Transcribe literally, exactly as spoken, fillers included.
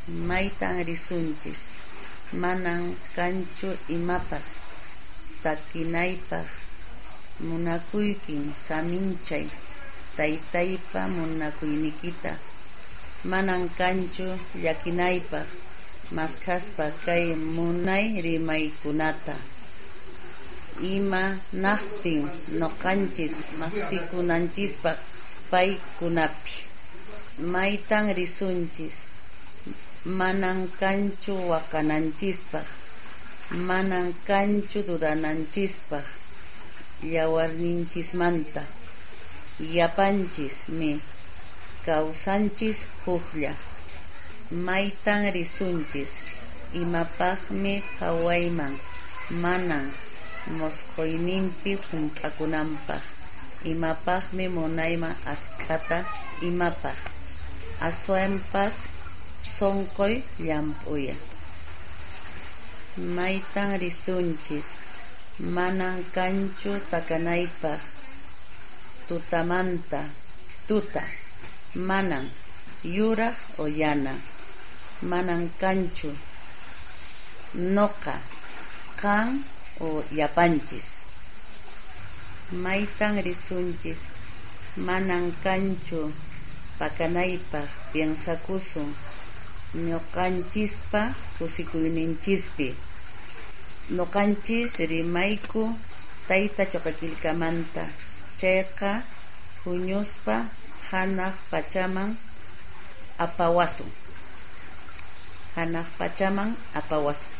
maytan risunchis, manan kanchu imapas takinaypaq munakuykin saminchay taytaypa munakuynikita, manan kanchu llakinaypaq maskaspa kay munay rimaykunata. Ima naqtin noqanchis maqtikunanchispaq paykunapi, maytan risunchis, manan kanchu waqananchispaq, manan kanchu dudananchispaq yawarninchismanta, yapanchismi kawsanchis huklla. Maytan risunchis, imapaqmi phawayman manan mosquyninpi hunt'akunanpaq, imapaqmi munayman askata imapaq aswanpas sonqoy llamp'uya. Maytan risunchis, manan kanchu takanaypaq tutamanta tuta, manan yuraq o yana, manan kanchu noqa qan o yapanchis. Maytan risunchis, manan kanchu pakanaypaq piensakusun ñuqanchispa kusikuyninchispi, nuqanchis rimayku tayta chuqakilkamanta, chayqa huñuspa hanaq pachaman apawasun, hanaq pachaman apawasun.